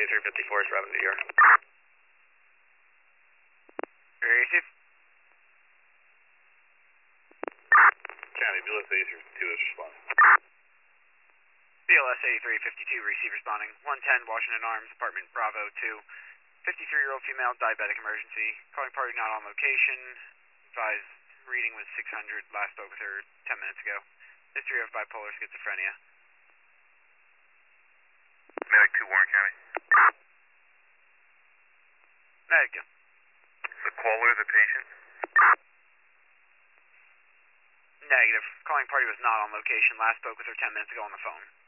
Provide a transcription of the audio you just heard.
A354 is routing to ER. Receive. County, BLS A352 is responding. BLS A352, receive responding. 110 Washington Arms, apartment Bravo 2. 53-year-old female, diabetic emergency. Calling party not on location. Advised reading was 600. Last spoke with her 10 minutes ago. History of bipolar schizophrenia. Medic 2, Warren County. Medic 2. The caller is a patient? Negative. Calling party was not on location. Last spoke with her 10 minutes ago on the phone.